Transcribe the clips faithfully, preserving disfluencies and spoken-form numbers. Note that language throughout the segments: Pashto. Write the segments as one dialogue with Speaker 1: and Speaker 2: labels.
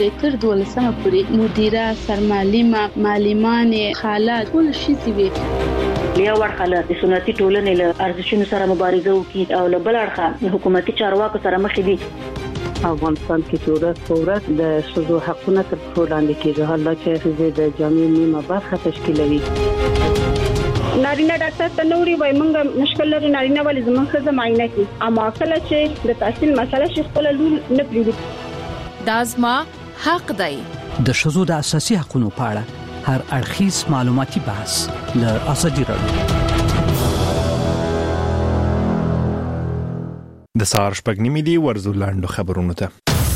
Speaker 1: تر دولسمه پورې مدیره، سرمعلمه، معلمان، خالات ټول شي وي.
Speaker 2: بیا ورخاله د سنتي ټولنې له ارزښتونو سره مبارزه وکړي او له بل اړخه حکومتي چارواکو سره مخ دي.
Speaker 3: افغانستان کې چې ورځ په ورځ د ښځو حقونه تر پښو لاندې کېږي، حالا چې ښځې د جامعې نیمه برخه تشکیلوي.
Speaker 4: نارینه ډاکټر ته نوري وای مونږ مشکل لري، نارینه ولې زموږ ښځه معاینه کوي، اما کله چې د تحصیل مسله شي خپل لور نه پریږدي.
Speaker 5: دا زما حق دی.
Speaker 6: د ښځو د اساسي حقوقو په اړه هر اړخیز معلوماتي بحث له ازادي راډیو.
Speaker 7: د سهار شپږ نیمې دی، ورزو لاندو خبرونو ته.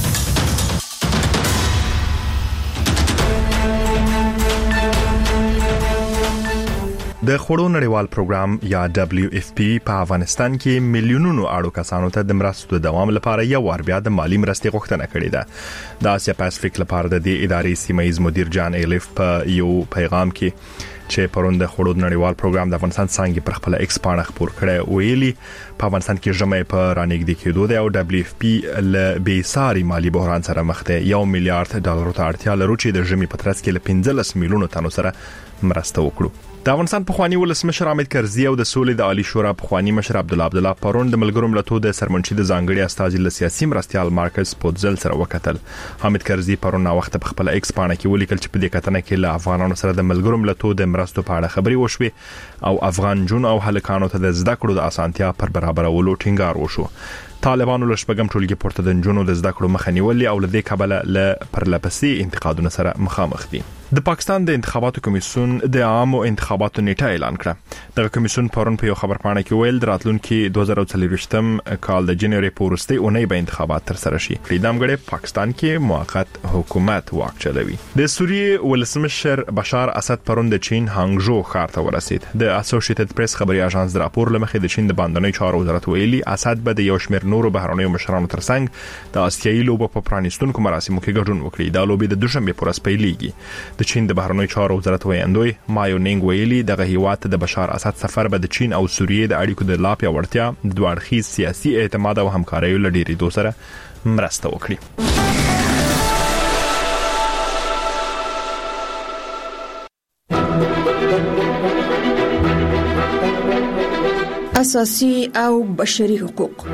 Speaker 7: د خوړو نړیوال پروګرام یا دبليو اف پی په افغانستان کې میلیونونو اړو کسانو ته د مرستو د دوام لپاره یو وار بیا د مالی مرستې غوښتنه کړې ده. د اسیا پاسفیک لپاره د دې ادارې سیمایي مدیر جان ایلیف په یو پیغام کې چې پروند د خوړو نړیوال پروګرام د افغانستان څنګه پر خپل ایکس پاڼه خبر کړي ویلي په افغانستان کې جمعې په رانګدي کېدو د او دبليو اف پی ل بیساري مالی بحران سره مخ ده. یو میلیارډ ډالر ته اړتیا لري چې د جمعې په ترڅ کې ل پنځلس میلیونو تنو سره مرسته وکړو. د افغانستان پخوانی ولسمشر حامد کرزي او د سولې د عالی شورا پخوانی مشر عبد الله عبد الله پرون د ملګرو ملتونو د سرمنشي د ځانګړي استازي له سیاسي مرستيال مارکس پوتزل سره وکتل. حامد کرزي پرون وخت په خپل ایکس پاڼه کې ولیکل چې په دې کتنه کې له افغانانو سره د ملګرو ملتونو د مرستو په اړه خبري وشوي او افغان جون او هلکانو ته د زده کړو د اسانتیا پر برابرولو ټینګار وشو. طالبانو له شپږم ټولګي پورته د جنونو د زده کړو مخه نیولې او له دې کبله له پرلپسې انتقادونو سره مخامخ دي. د پاکستان د انتخاباتو کمیسیون د عامو انتخاباتو نیټه اعلان کړه. د کمیسیون پرون په یو خبر پاڼه کې ویل راتلونکي دوه زره څلوېښتم کال د جنوري په وروستۍ اونۍ به انتخابات تر سره شي. پریدامګړي پاکستان کې موقت حکومت واک چلوي. د سوریې ولسمشر بشار اسد پرون د چین هانګژو ښار ته ورسید. د اسوسییټډ پریس خبري اژانس د راپور لمخې د چین د باندنۍ چارو وزارت ویلي اسد به د یو شمېر نورو بهرنیو مشرانو ترڅنګ د آسیایي لوبو په پرانیستونکو مراسمو کې ګډون وکړي. دا لوبې د دوشنبه پر ورځ پیلېږي. د چین د بهرنیو چارو وزارت ویاندوی مایو نینګ ویلي دغه هیواد د بشار اسد سفر به د چین او سوریې د اړیکو د لا پیاوړتیا، د دوه اړخیز سیاسي اعتماد او همکارۍ لړۍ دوه سره مرسته وکړي.
Speaker 5: اساسي او بشري حقوق.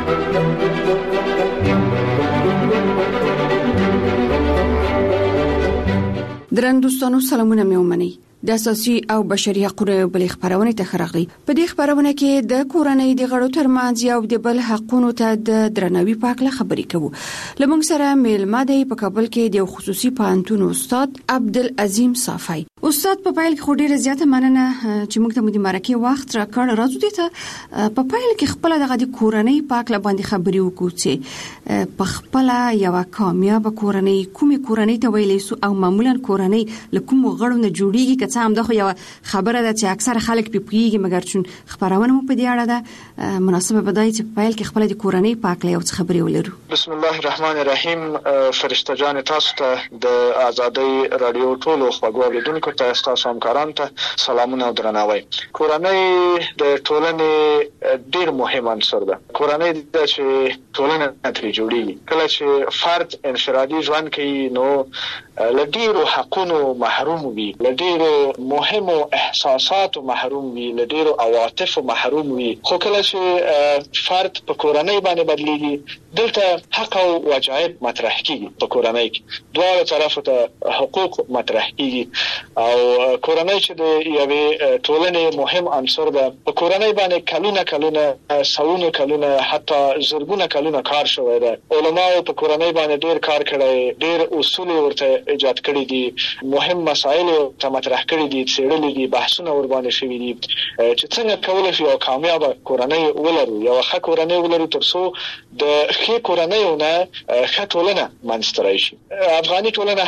Speaker 5: درنو دوستانو سلامونه مې ومنئ. د اساسي او بشري حقوقو بل خبرونه ته خراغلي. په دې خبرونه کې د کورنۍ د غړو ترمنځ یو د بل حقوقو ته د درناوي په اړه خبرې کوو. لمونږ سره میلمه دی په کابل کې د خصوصي پوهنتون استاد عبدالعظیم صافی. استاد په پایل کې ډیره زیاته مننه چې موږ ته د مرکه وخت راکړ. راځو دې ته په پایل کې خپل دغه د کورنۍ په اړه باندې خبرې وکړو چې په خپل یو کامیاب کورنۍ کومې کورنۍ ته ویلې سو او معمولا کورنۍ له کوم غړو نه جوړیږي. هم دغه یو خبره ده چې اکثر خلک په پیږي مګر چون خبرونه مو په دې اړه ده مناسبه بدای چې په پایل کې خپل د کورنۍ پاک له څه خبرې ولرو.
Speaker 8: بسم الله الرحمن الرحیم. فرشته جان تاسو ته د آزادۍ رادیو ټولو خواږه اوریدونکو ته تاسو همکارانو ته سلامونه او درناوی. کورنۍ د ټولنې ډیر مهم عنصر ده. کورنۍ د چې ټولنه ترې جوړیږي. کله چې فرد انفرادي ژوند کوي نو لډیرو حقونو محروم وي، لډیرو مهمو احساساتو محروم وي، لډیرو عواطفو محروم وي. خو کله چې فرد په کورنۍ باندې بدلېږي دلته حق او واجب مطرح کیږي. په کورنۍ کې دواړو طرفو ته حقوق مطرح کیږي او کورنۍ چې د یوې ټولنې مهم عنصر ده. په کورنۍ باندې کلونه کلونه سلونه کلونه حتی زرګونه کلونه کار شوی ده. علماء په کورنۍ باندې ډیر کار کړی، ډیر اصول ورته ایجاد کړی دي، مهم مسائل ته مطرح کړی دي، څېړلي دي، بحثونه ور باندې شوي دي چې څنګه کولای شو یو کامیاب کورنۍ ولرو، یو ښه کورنۍ ولرو ترڅو د ښه کورنۍ نه ښه ټولنه منځته راشي. افغاني ټولنه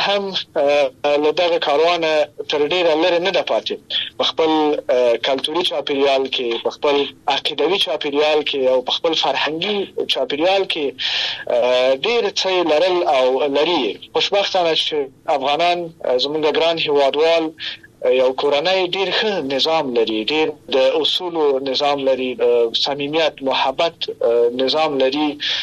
Speaker 8: هم له دغه کاروان تر ډیره لرې نه ده پاتې. په خپل کلتوري چاپیریال کې، په خپل عقیدوي چاپیریال کې او په خپل فرهنګي چاپیریال کې ډیر څه لرل او لري. خوشبختانه چې افغانان زموږ ګران هیوادوال یو کورنۍ ډیر ښه نظام لري، ډیر د اصول نظام لري، صمیمیت، محبت نظام لري،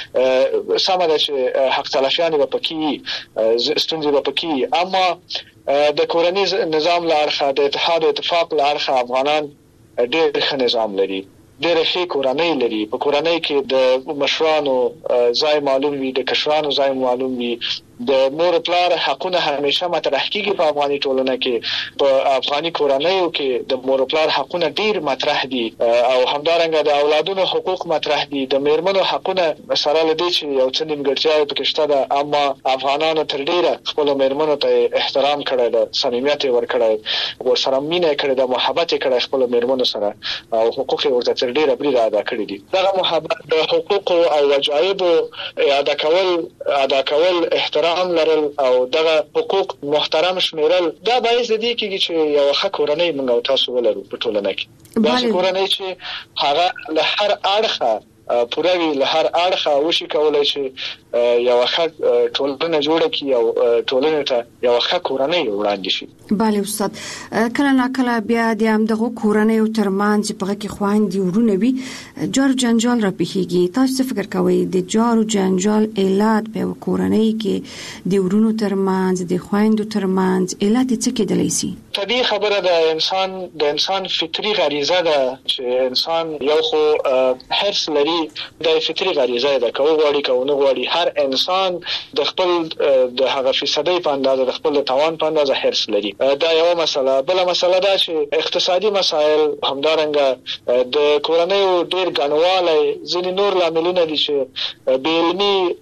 Speaker 8: سمه ده چې حق تلافیان به پکې ستونزې به پکې، اما د کورنۍ نظام لارخه د اتحاد او اتفاق لارخه افغانان ډیر ښه نظام لري، ډېر ښه کورنۍ لري. په کورنۍ کې د مشرانو ځای معلوم وي، د کشرانو ځای معلوم وي، د مور پلار حقونه همیشه مطرح کیږي. په افغاني ټولنه کې په افغاني کورنیو کې د مور پلار حقونه ډیر مطرح دي او همدارنګه د اولادونو حقوق مطرح دي. د میرمنو حقونه سره لدی چې یو څه نیمګړتیاوې پکې شته ده، اما افغانانو تر ډیره خپل میرمنو ته احترام کړی ده، صمیمیت ورکړی، ورسره مینه کړې ده، محبت کړی خپل میرمنو سره او حقوق ورته تر ډیره بری ادا کړی دي. دغه محبت د حقوق او واجب ادا کول ادا کول احترام رام لرل او دغه حقوق محترم شمیرل دا باعث دي کیږي چې یو ښه کورنۍ موږ او تاسو ولرو په ټولنه کې. دا کورنۍ چې هغه له هر اړخه پوروي، له هر اړخه وشي کولای شي یو ښه ټولنه جوړه کړي او ټولنه ته یو ښه کورنۍ وړاندې شي.
Speaker 5: بله استاد، کله نا کله بیا د همدغه کورنۍ ترمنځ په هغه کې خويندې ورونه وي جار جنجال را پیښیږي. تاسو فکر کوئ د جار جنجال علت په کورنۍ کې د ورونو ترمنځ د خويندو ترمنځ علت څه کېدلی شي؟
Speaker 8: طبيعي خبره ده، انسان د انسان فطري غریزه ده چې انسان یو خو حرص لري، د فطري غریزه ده، کوو غواړي کوو نه غواړي، هر انسان د خپل د هغه فیصدي په اندازه د خپل توان په اندازه حرص لري. دا یو مسله. بل مسله ده چې اقتصادي مسایل، همدارنګه د کورنیو ډیر غنواله ځینې نور لاملونه دي چې بیلمی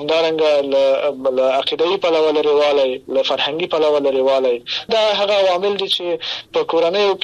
Speaker 8: همدارنګه له عقیدوي پلوه لريواله، له فرهنګي پلوه لريواله، دا هغه عوامل دي چې په کورنیو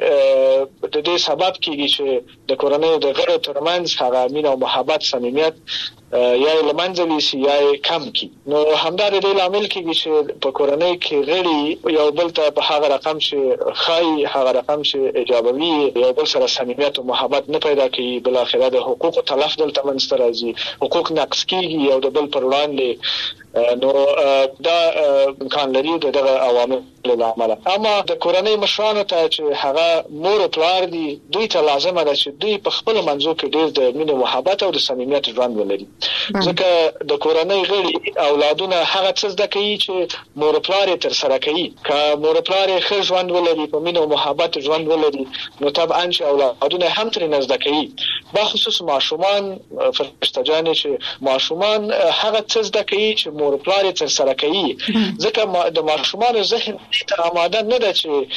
Speaker 8: کې د دې سبب کیږي چې د کورنیو د غړو ترمنځ هغه مینه او محبت، صمیمیت یا لمنځلي سي یا کم کی. نو همدار دې لامل کیږي چې په کورنۍ کې غړي یو بل ته په هغه رقم چې خای هغه رقم چې ایجابوي یو بل سره صمیمیت او محبت نه پیدا کوي. بل اخره د حقوق تلف دلته منځ راځي، حقوق نقص کیږي یو د بل پر وړاندې. نو دا امکان لري دغه عوامل له عمله. اما د کورنۍ مشرانو ته چې هغه مور او پلار دي، دوی ته لازمه ده چې دوی په خپل منځو کې ډیر د مینه محبت او د صمیمیت ژوند ولري. ځکه د کورنۍ غړي اولادونه هغه څه زده کوي چې مور او پلار تر سره کوي. که مور او پلار ښه ژوند ولري، په مینه او محبت ژوند ولري، نو طبعا چې اولادونه هم ترې زده کوي. په خصوص ماشومان فرشته جان چې ماشومان هغه څه زده کوي چې مور او پلار تر سره کوي. ځکه د ماشومان ذهن ته آماده نه ده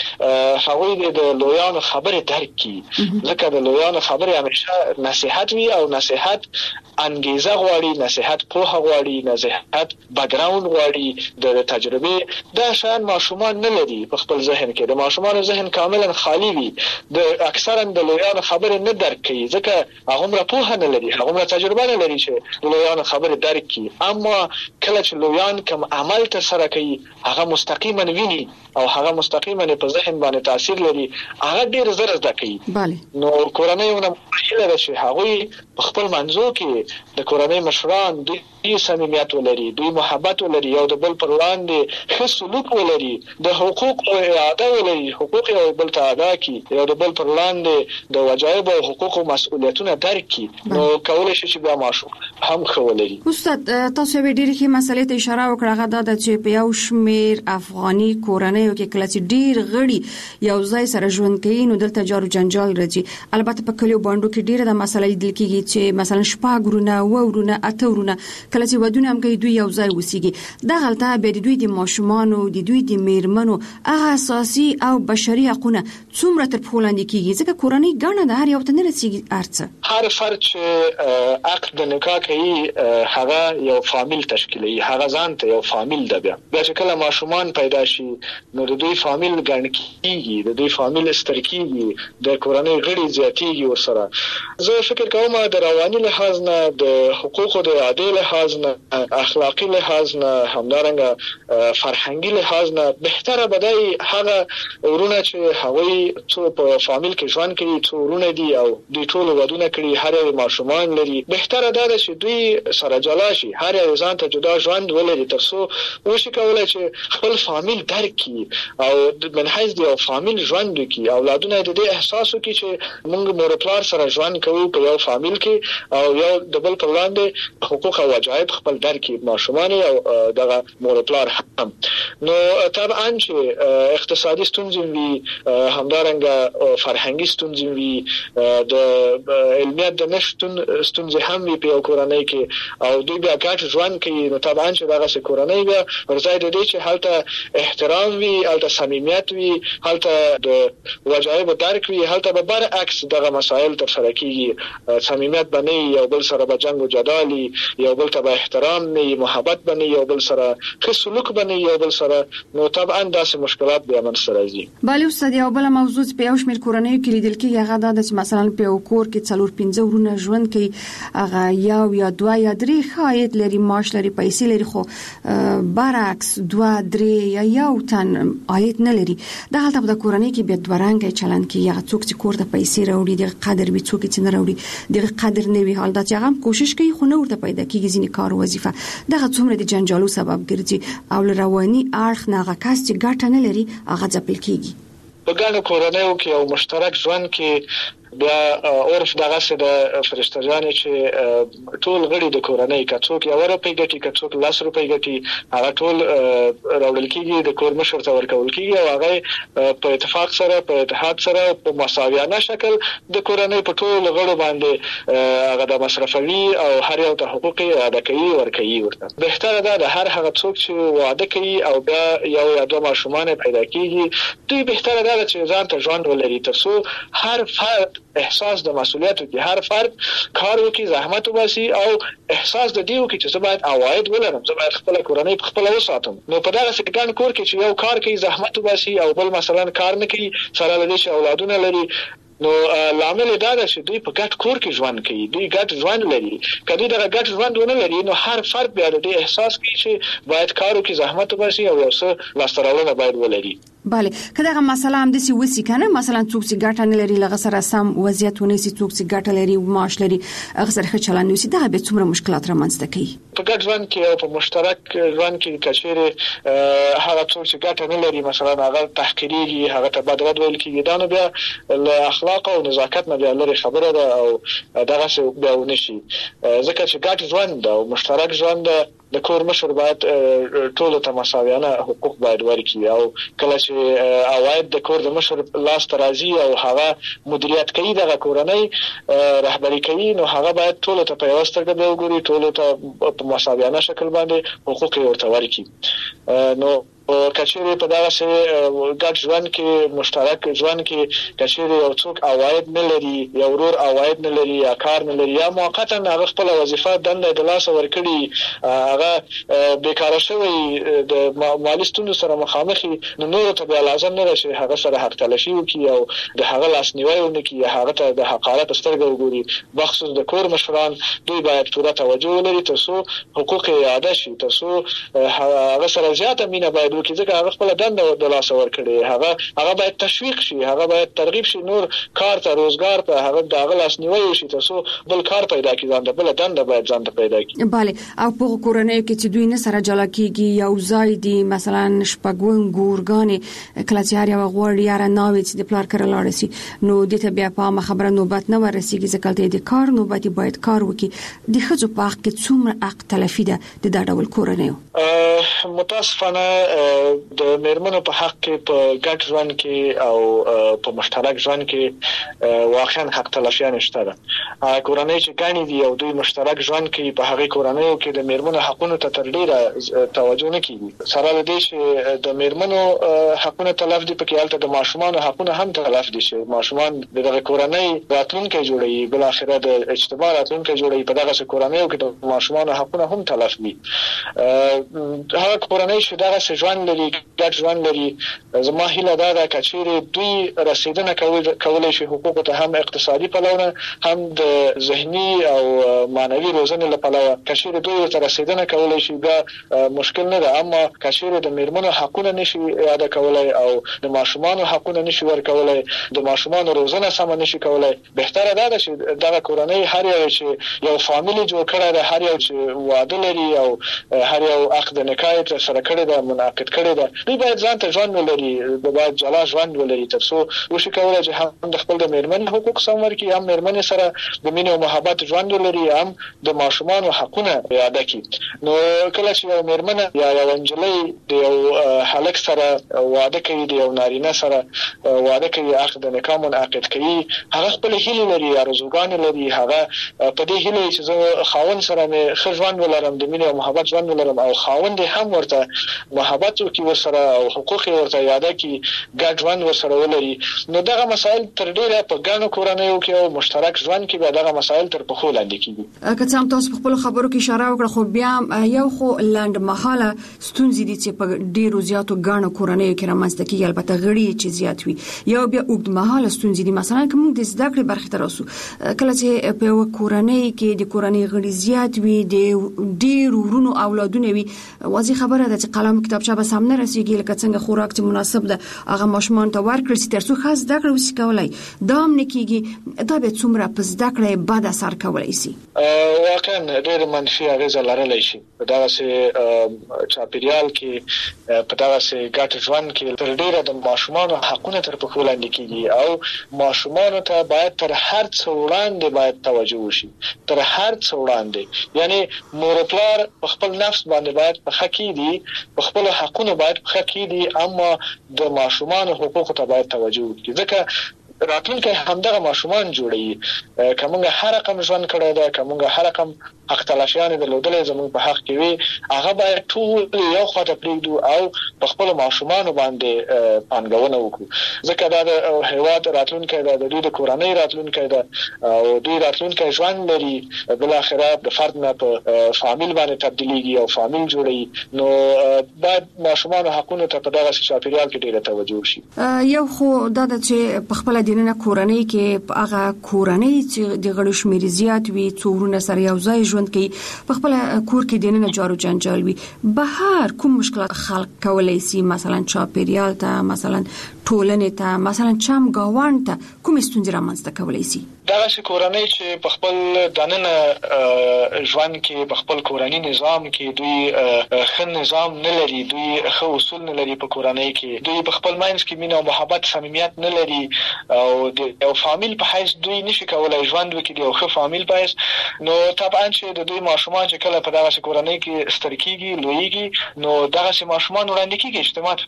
Speaker 8: چې هغوی د لویانو خبره درک کړي. ځکه د لویانو خبره همیشه نصيحت وي او نصيحت انګیزه غواړي، نصيحت پوهه غواړي، نصيحت بیکګراوند غواړي، د تجربه. دا شان ماشومان نه لري په خپل ذهن کې. د ماشومان ذهن کاملا خالی وي، د اکثرا د لویانو خبره نه درک کوي، ځکه هغه پوهه نه لري، هغه تجربه نه لري چې د لویانو خبره درک کړي. اما کله چې لویان کوم عمل تر سره کوي، هغه مستقیما ویني او هغه مستقیما په ذهن باندې تاثیر لري، هغه ډیر زر زده کوي. نو کورنۍ ونه مایله شي هغه خپل منځو کې د کورنۍ مشران دوی صمیمیت ولري، دوی محبت ولري، یو د بل پر وړاندې ښه سلوک ولري، د حقوق او اعاده ولري، حقوق یو بل ته ادا کړي، یو د بل پر وړاندې د واجب او حقوق او مسؤلیتونه درک کړي. نو کولای شي چې بیا ماشوم هم ښه ولري.
Speaker 5: استاد، تاسو به ډېر ښه مسلې ته اشاره وکړه، هغه دا چې په یو شمیر افغاني کورنیو کې کله چې ډېر غړي یو ځای سره ژوند کوي، نو دلته جارو جنجال راځي. البته په کلیو باندې کې ډېر د مسلې لیدل کېږي چې مثلا شپږ ورونه، ورونه، اته ورونه، کله چې ودونه هم کوي دوی یو ځای وسیږي. دا غلطه به د دوی د ماشومانو، د دوی د میرمنو هغه اساسي او بشري حقونه څومره تر پښو لاندې کېږي، ځکه کورنۍ ګڼه د هر یو ته نه رسیږي ارڅه.
Speaker 8: هر فرد چې عقد د نکاح کوي هغه یو فامیل تشکیلوي، هغه ځان ته یو فامیل ده. بیا بیا چې کله ماشومان پیدا شي، نو د دوی فامیل ګڼ کېږي، د دوی فامیل ستر کېږي، د کورنۍ غړي زیاتېږي ورسره. زه فکر کوم د رواني لحاظ نه، د حقوقو د عادي لحاظ نه، اخلاقی لحاظ نه، همدارنګه فرهنګي لحاظ نه بهتره بدای هغه ورونه چې هغوی څو په فامیل کې ژوند کوي، څو ورونه دي او دوی ټول ودونه کړي، هر یو ماشومان لري. بهتره ده چې دوی سره جلا شي، هر یو ځان ته جدا ژوند ولري ترڅو وشي کولای چې خپل فامیل درک کړي او من حیث دی او فامیل ژوند وکړي. اولادونه د دې احساس وکړي چې موږ مور پلار سره ژوند کوو په یو فامیل کې او یو د بل په وړاندې حقوق او واجب خپل درک کړي ماشومان او دغه مور پلار هم. نو طبعا چې اقتصادي ستونزې وي، همدارنګه فرهنګي ستونزې وي، د علمیت د نشټون ستونزې هم وي په کورنۍ کې او دوی بیا ګډ ژوند کوي. نو طبعا چې دغه کورنۍ بیا ورځای د دې چې هلته احترام وي، هلته صمیمیت وي، هلته د واجب درک وي، هلته به برعکس دغه مسائل تر سره کیږي. صمیمیت باندې یو بل سره به جنگ او جدالي، یو بل ته به احترام نه، محبت باندې یو بل سره ښه سلوک باندې یو بل سره. نو طبعا داسې مشکلات بیا منځ راځي.
Speaker 5: بله استاد، یو بل موضوع په یو شمېر کورنیو کې لیدل کېږي هغه دا چې مثلا په یو کور کې څلور پنځه ورونه ژوند کوي، هغه یو یا دوه یا درې ښاید لري، معاش لري، پیسې لري، خو برعکس دوه درې یا یو تن عاید نه لري. دا حالت په کورنۍ کې بیا دوه رنګه چلند کوي، هغه څوک چې کور ته پیسې راوړي دغه قدر وي، څوک چې نه راوړي دغه قدر نه وي. حال دا چې هغه کوشش کوي خو نه ورته پیدا کیږي ځینې کار او وظیفه. دغه څومره د جنجالو سبب ګرځي او رواني اړخ نه هغه کس چې ګټه نه لري هغه ځپل کیږي.
Speaker 8: په ګڼو کورنیو کې او مشترک ژوند کې بیا عرف دغه څه د فرشته جانې چې ټول غړي د کورنۍ که څوک یو روپۍ ګټي که څوک لس روپۍ ګټي هغه ټول راوړل کېږي، د کور مشر ته ورکول کېږي او هغه په اتفاق سره په اتحاد سره په مساویانه شکل د کورنۍ په ټول غړو باندې هغه د مصرفوي او هر یو ته حقوق ادا کوي ورکوي. ورته بهتره ده د هر هغه څوک چې واده کوي او بیا یو یا دوه ماشومان پیدا کېږي، دوی بهتره ده چې ځان ته ژوند ولري ترڅو هر فرد احساس د مسؤلیت وکړي، هر فرد کار وکړي، زحمت وباسي او احساس د دې وکړي چې زه باید عواید ولرم، زه باید خپل کورنۍ په خپل وساتم. نو په دغه څنګه کور کې چې یو کار کوي، زحمت وباسي او بل مثلا کار نه کوي، سره لدې چې اولادونه لري، نو لامل دا ده چې دوی په ګډ کور کې ژوند کوي، دوی ګډ ژوند لري. کله دا ګډ ژوند ونه لري نو هر فرد بیا د احساس کوي چې باید کار وکړي، زحمت وباسي او یو څه لاسته راوړنه باید ولري.
Speaker 5: بله، کله مسله هم د سی وسی کنه، مثلا څوک چې ګټه نه لري لغه سره سم وضعیت ونه سي، څوک چې ګټه لري او معاش لري هغه سره ښه چلند وسی، دا به څومره مشکلات رامنځته کوي.
Speaker 8: په ګډ ژوند کې او په مشترک ژوند کې کچېره هغه څوک چې ګټه نه لري مثلا هغه تحقیریږي، هغه ته بد رد ویل کېږي، دا نو بیا له اخلاق او نزاکت نه لري خبره ده او دغه څه بیا ونشي. ځکه چې ګډ ژوند او مشترک ژوند د کور مشر باید ټول ته مساویانه حقوق باید ورکړي او کله چې عواید د کور د مشر لاس ته راځي او هغه مدیریت کوي دغه کورنۍ رهبری کوي، نو هغه باید ټول ته په واستګه دی وګوري، ټول ته په مساویانه شکل باندې حقوق ورته ورکړي. نو کچېره په دغه سه ګډ ژوند کې مشترک ژوند کې کچېره یو څوک عواید نه لري، یو ورور عواید نه لري، یا کار نه لري، یا موقتا هغه خپل وظیفه دنده د لاس ورکړي، هغه بیکاره شوی د مالی ستونزو سره مخامخ، نو نور ته بیا لازم نه شي هغه سره حق تلاشي وکړي او د هغه لاس نیوي ونکړي، هغه ته د حقارت سترګې وګوري. بخصوص د کور مشران دوی باید پوره توجه ولري ترڅو حقوق اعاده شي، ترڅو هغه سره زیاته مینه باید وکړي، ځکه هغه خپل دنده د لاس ورکړي، هغه هغه باید تشویق شي، هغه باید ترغیب شي نور کار ته، روزګار ته، هغه د هغه لاس نیوي شي ترڅو بل کار پیدا کړي، ځان د بل دنده باید ځان ته پیدا کړي.
Speaker 5: بله، او په کورنۍ کې چې دوی نه سره جلا کیږي، یو ځای دي مثلا شپږون ګورګانې کله چې هر یو غوړ یاره ناوي چې د پلار کړه لاړ سي، نو د ته بیا په خبره نوبت نه ورسیږي، ځکه د کار نوبت باید کار وکړي. د خځو په حق کې څومره حق تلفي ده د دا ډول کورنیو؟
Speaker 8: متاسفانه د میرمنو په حق کې په ګډ ژوند کې او په مشترک ژوند کې واقعا حق تلفي نشته ده. کورنۍ چې ګڼې دي او دوی مشترک ژوند کوي، په هغه کورنیو کې د میرمنو حقونو ته تر ډیره توجه نه کیږي. سره له دې چې د میرمنو حقونه تلف دي، پکې البته د ماشومان حقونه هم تلف دي، چې ماشومان دغه کورنۍ راتلونکي جوړي، بل اخره د اجتماع راتلونکي جوړي، په دغه کورنیو کې د ماشومان حقونه هم تلف دي. هغه کورنۍ چې دغه ژوند ژوند لري ګډ ژوند لري زما هیله دا ده چې دوی رسیدنه کولای شي حقوق ته هم اقتصادي پلوونه هم د ذهني او معنوي روزنې لپاره کشیر دوی ته رسیدنه کولای شي دا مشکل نه ده اما کشیر د میرمنو حقونه نشي ادا کولای او د ماشومان حقونه نشي ورکولای د ماشومان روزنه سم نشي کولای بهتره ده چې دغه کورنۍ هر یو چې یو فامیلی جوړ کړی ده هر یو چې واده لري او هر یو عقد نکاح تر سره کړی ده منعقد کړی ده دوی باید ځان ته ژوند ولري باید جلا ژوند ولري ترڅو وشي کولای چې هم د خپل د میرمن حقوق سم ورکړي هم میرمن سره د مینې او محبت ژوند ولري هم د ماشومان حقونه ادا کړي نو کله چې یو میرمن یا یو انجلۍ د یو هلک سره واده کوي د یو نارینه سره واده کوي عقد نکاح منعقد کوي هغه خپل هیله لري ارزوګان لري هغه په دې هیله چې زه خاوند سره مې ښه ژوند ولرم د مینې او محبت ژوند ولرم او خاوند هم ورته محبت وکړي ورسره او حقوق ورته یاد کړي ګډ ژوند ورسره ولري نو دغه مسائل تر ډیره په ګڼو کورنیو کې او مشترک ژوند کې به دغه مسائل تر پخو لاندې کیږي
Speaker 5: که څه هم تاسو په خپل خبرو کې اشاره وکړه خو بیا یو خو لاند مهاله ستونزې دي چې په ډیرو زیاتو ګڼو کورنیو کې رامنځته کیږي البته غړي چې زیات وي یو بیا اوږد مهاله ستونزې دي مثلا کوم د زده کړې برخې تر اوسه کله چې په کورنۍ کې د کورنۍ غړي زیات وي د ډیرو ورونو اولادونه وي واضح خبره ده چې قلم کتابچه به سم نه رسیږي لکه څنګه خوراک چې مناسب ده هغه ماشومان ته ورکړل چې ترڅو خاص زده کړې وشي کولای دا هم نه کیږي دا به څومره په زده کړې بد اثر کولای شي
Speaker 8: واقعا ډېر منفي اغیزه لرلی شي په دغه سي چاپیریال کې په دغه سي ګډ ژوند کې تر ډیره د ماشومان حقونه تر پخو لاندې کیږي او ماشومان ته باید تر هر څه وړاندې باید توجه وشي تر هر څه وړاندې یعنی مور پلار په خپل نفس باندې باید په حقي دي په خپل حقونه باید په حقي دي اما د ماشومان حقوق ته باید توجه وکړي ځکه راتلونکي همدغه ماشومان جوړي کومه هر رقم ژوند کړی دا کومه هر رقم حق تلاشیان د لودلې زموږ په حق کې وي هغه باید ټول یو خواته پریږدو او په خپل ماشومان باندې پانګونه وکړو ځکه دا د هیواد راتلونکي دا د دوی د کورنۍ راتلونکي دا او دوی راتلونکي ژوند لري بل اخره د فرد نه په فامیل باندې تبدیلیږي او فامیل جوړي نو باید ماشومان حقونه ته په دغه چاپیریال کې ډیره توجه وشي
Speaker 5: یو خو دا چې په خپل دینه کورنۍ کې هغه کورنۍ چې د غړو شمیر زیات وي څورونه سره یو ځای ژوند کوي په خپل کور کې دینه جارو جنجال وي بهر کوم مشکلات خلق کولای شي مثلا چاپیریال ته مثلا ټولنې ته مثلا چم گاوند ته کوم ستونزې رامنځته کولای شي
Speaker 8: دغه شي کورنۍ چې په خپل دننه ژوند کې په خپل کورنۍ نظام کې دوی ښه نظام نه لري دوی ښه اصول نه لري په کورنۍ کې دوی په خپل مینس کې مینه او محبت صمیمیت نه لري او د یو فامیل په حیث دوی نشي کولای ژوند وکړي او ښه فامیل په حیث نو طبعا چې د دوی ماشومان چې کله په دغه کورنۍ کې ستر کیږي لویږي نو دغه ماشومان وړاندې کیږي اجتماع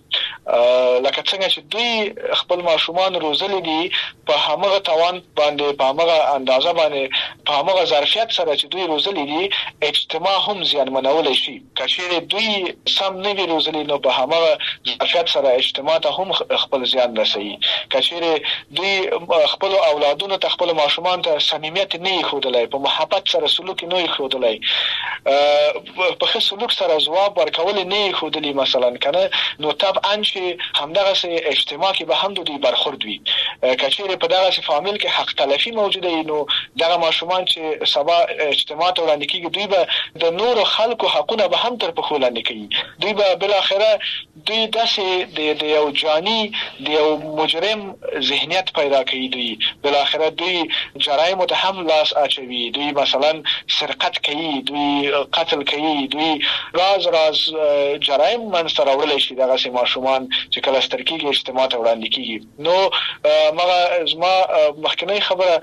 Speaker 8: لکه څنګه چې دوی خپل ماشومان روزلي دي په همغه توان باندې په همغه اندازه باندې په همغه ظرفیت سره چې دوی روزلي دي اجتماع هم زیانمنول شي کچېره دوی سم نه وي روزلي نو په همغه ظرفیت سره اجتماع ته هم خپل زیان رسوي کچېره دوی خپل اولادونو ته خپل ماشومان ته صمیمیت نه خودلای په محبت سره سلوک نه خودلای په ښه سلوک سره جواب ورکول نه خودلی مثلا کنه نو طبعا چې همدغه سي اجتماع کې به هم دوی برخورد وي کچېره په دغه فامیل کې حق تلفي موجوده وي نو دغه ماشومان چې سبا اجتماع ته وړاندې کیږي دوی به د نور خلکو حقونه به هم تر پخو لاندې کوي دوی به بل اخره دوی داسې د یو جاني د یو مجرم ذهنیت پیدا کوي دوی بل اخره دوی جرایم ته هم لاس اچوي دوی مثلا سرقت کوي دوی قتل کوي دوی راز راز جرایم منځته راوړل شي دغه سي ماشومان چې کله سترکیږي اجتماع ته وړاندې کیږي نو مغه زما مخکنی خبره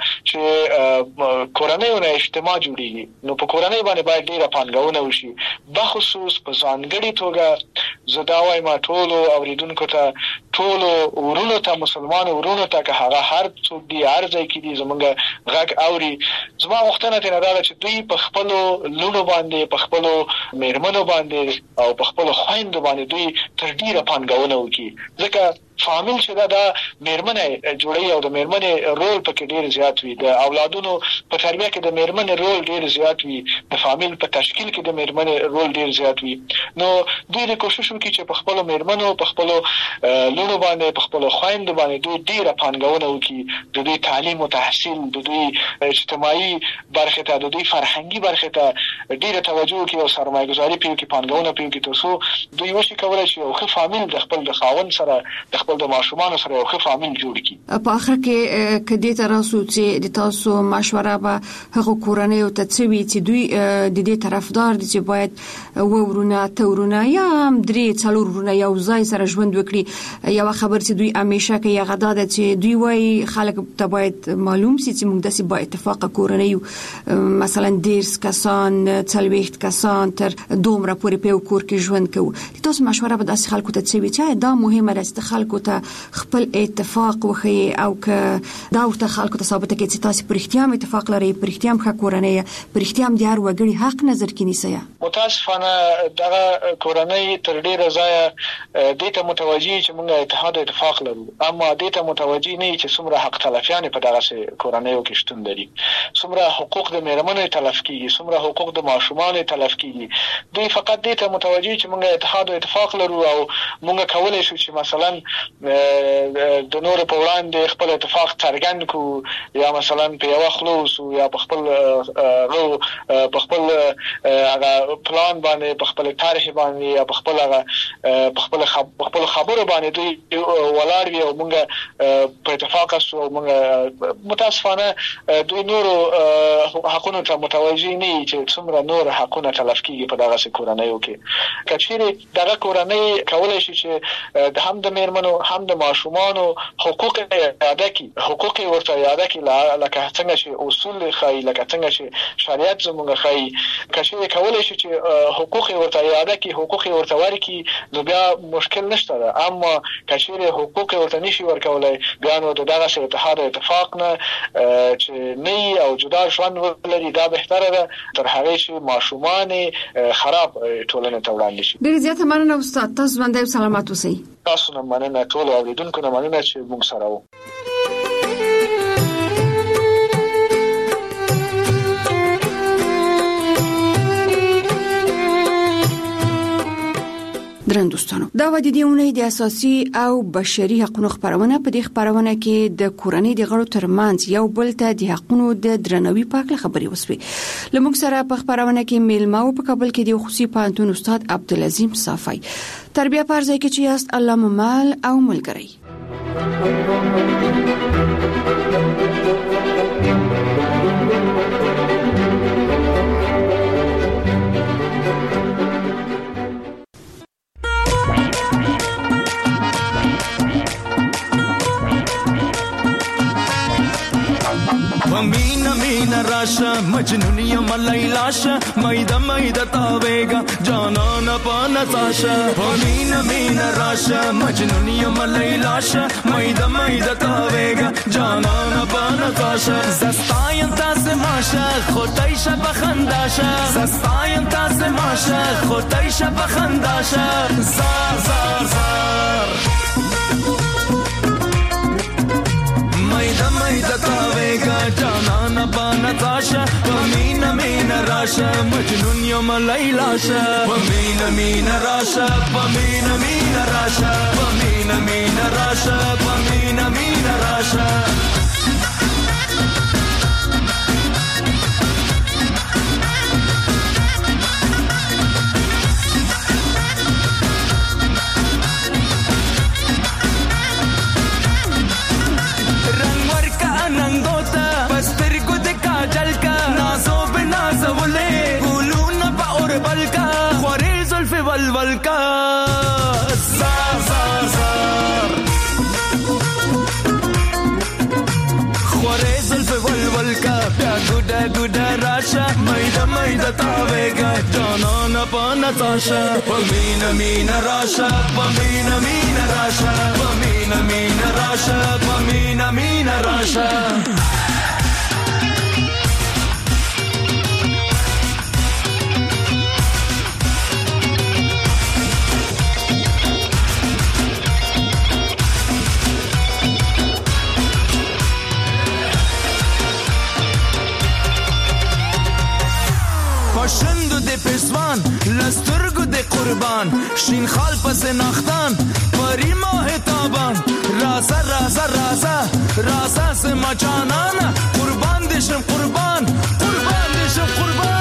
Speaker 8: چې کورنۍ او اجتماع جوړیږي نو په کورنۍ باندې باید ډیره پانګونه وشي بخصوص په ځانګړي توګه زدا وایم ټول اوریدونکو ته ټول ورونو ته مسلمان ورونو ته که هغه هر څوک دی هر ځای کې دي زمونږ غږ اوري زما وختونه ته نه دا چې دوی په خپل لونو باندې په خپل میرمنو باندې او په خپل خويندو باندې دوی تر ډیره پانګونه وکړي ځکه فامیل چې دا د میرمنې جوړي او د میرمنې رول پکې ډیر زیات وي، د اولادونو په تربیه کې د میرمنې رول ډیر زیات وي، د فامیل په تشکیل کې د میرمنې رول ډیر زیات وي. نو دوی کوشش وکړي چې په خپل میرمنو په خپل لونو باندې په خپل خويند باندې دوی ډیره پانګونه وکړي، د دوی تعلیم او تحصیل، د دوی اجتماعي برخه ته، د دوی فرهنګي برخه ته ډیره توجه وکړي او سرمایه گذاري کوي کې پانګونه کوي کې ترڅو دوی وشي کولای شي یو ښه فامیل د خپل د خاوند سره د خپل د ماشومان سره یو ښه فامیل جوړ کړي.
Speaker 5: په اخر کې کدي تراسو چې د تاسو مشوره به هغه کورنۍ او تڅوي چې دوی د دې طرفدار دي چې باید ورونه تورونه یا درې څلور ورونه یو ځای سره ژوند وکړي. یو خبر چې دوی همیشه کې یو غدا ده چې دوی وایي خلک ته باید معلوم شي چې موږ داسې با اتفاق کورنۍ مثلا دیرس کسان څلوېښت کسان تر دومره پورې په کور کې ژوند کوو. د تاسو مشوره به داسې خلکو ته څه وي چې دا مهمه ده چې خلکو ته خپل اتفاق وخی او که دا ورته خلکو ته ثابت کړي چې تاسو پر اختیام اتفاق لري، پر اختیام ښه کورنۍ، پر اختیام د هر وګړي حق نظر کې نیسي.
Speaker 8: متاسفانه دغه کورنۍ تر ډیره ځایه دې ته متوجي چې موږ اتحاد او اتفاق لرو، اما دې ته متوجي نه چې څومره حق تلفیان په دغه کورنۍ کې شتون لري، څومره حقوق د میرمنو تلف کیږي، څومره حقوق د ماشومان تلف کیږي. دوی فقط دې ته متوجي چې موږ اتحاد او اتفاق لرو او موږ کولای شو چې مثلا د نور په وړاندې خپل اتفاق څرګند کو یا مثلا په یو خلوص یا په خپل غو په خپل هغه پلان باندې په خپل تاریخ باندې یا په خپل هغه په خپل خپل خبرو باندې دوی ولاړ وي او موږ په اتفاق سو موږ متاسفانه دوی نور حقوقو ته متوجي نه چې څومره نور حقوقونه تلف کیږي په دغه کورنۍ کې. کچېره دغه کورنۍ کولای شي چې د هم د میرمنو هم د ماشومانو حقوق ادا کړي، حقوق ورته ادا کړي لکه څنګه چې اصول خای لکه څنګه چې شریعت زموږ خای. کچېره کولای شي چې حقوق ورته ادا کړي، حقوق ورته ورکړي، نو بیا مشکل نشته ده. اما کچېره حقوق ورته نشي ورکولای بیا نو دغه اتحاد او اتفاق نه چې نه او جدا ژوند ولري دا بهتره ده تر هغه چې ماشومان خراب ټولنه ته وړاندې شي.
Speaker 5: ډیر زیاته مننه استاد، تاسو باندې سلامات اوسئ.
Speaker 8: تاسو نه مننه، ټول اوریدونکو نه مننه چې موږ سره وو.
Speaker 5: درن دوستانو، دا و د دې اونۍ د اساسي او بشري حقوقو خبرونه. په دې خبرونه کې د کورنۍ د غړو ترمنځ یو بل ته د حقوقو د درناوي په اړه خبرې وسوي. لمونږ سره په خبرونه کې میلمه او په کابل کې د خصوصي پوهنتون استاد عبدالعظیم صافی تربیه پرځای کې چې است الله ممال او ملګری.
Speaker 9: Amina mina rasha majnuniya malailasha maida maida tavega jana na pana tasha. Amina mina rasha majnuniya malailasha maida maida tavega jana na pana tasha. Zastayan tas masha khotaisha bakhandasha, zastayan tas masha khotaisha bakhandasha. Zar zar zar maida maida tavega jana na pana tasha. Pamina mina rasha majnun yom lailasha. Pamina mina rasha, pamina mina rasha, pamina mina rasha, pamina mina rasha. Valka zar zar zar khore zulf valka pya guda guda rasha maida maida tavega jana na pana tasha. Pamina mina rasha, pamina mina rasha, pamina mina rasha, pamina mina rasha. قربان شین خال پس نختان پری ماه تابان راسا راسا راسا راسا سما جانانا قربان دشم قربان قربان دشم قربان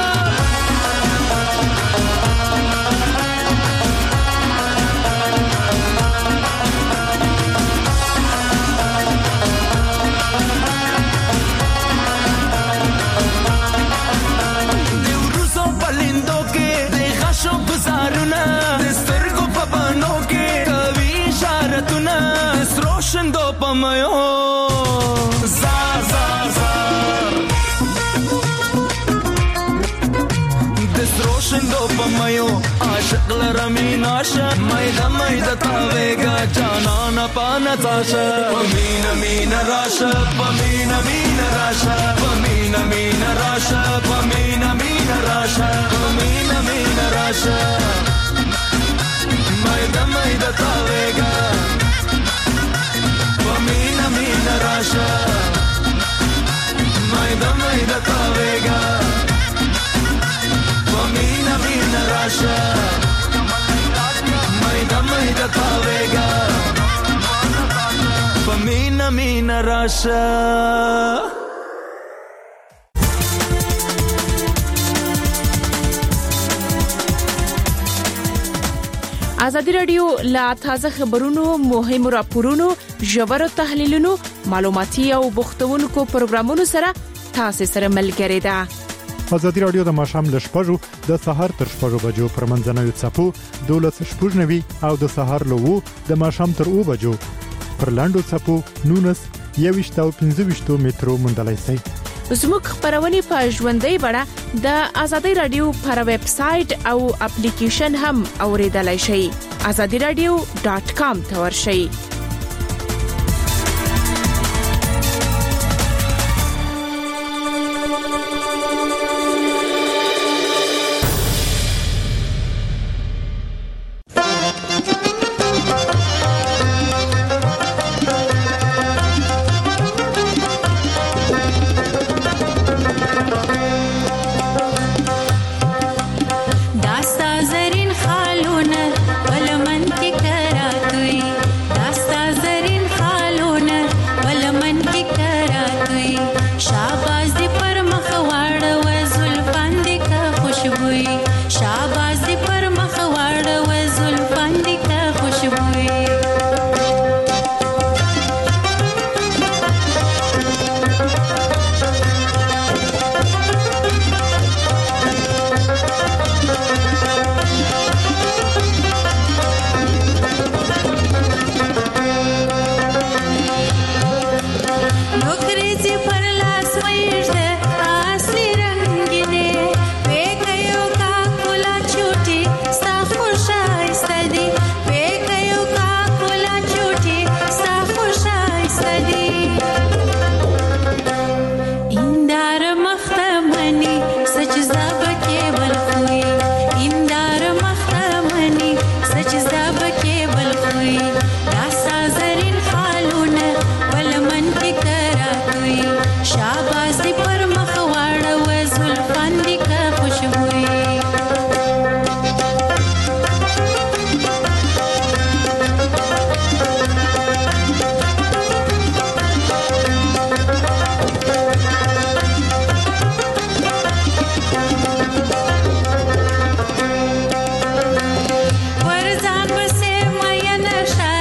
Speaker 9: شندو پمایو زار زار زار دسترو شندو پمایو عاشق لرمین آشا میدا میدا تاویگا جانانا پانا تاشا پمین مین راشا پمین مین راشا پمین مین راشا پمین مین راشا پمین مین راشا میدا میدا تاویگا Pamina mina rasha Maida maida tavega Pamina mina rasha Maida maida tavega Pamina mina rasha
Speaker 10: ازادي رادیو لا تازه خبرونو مهمو راپورونو ژور تحلیلونو معلوماتي او بوختونکو پروګرامونو سره تاسو سره ملګری ده.
Speaker 11: ازادي رادیو د ماشام ل شپږو د سهار تر شپږو بجو پر منځنوي چپو دولس شپږنوي او د سهار له وو د ماشام تر او بجو پر لاندو چپو نونس یويشت او پنځه مترو مندلای سي.
Speaker 10: زموږ خبرونه په ژوندۍ بڼه د ازادي رادیو پر ویب سټ او اپلیکیشن هم اوریدلای شئ. azadi radio dot com ته ورشئ.
Speaker 12: Shine.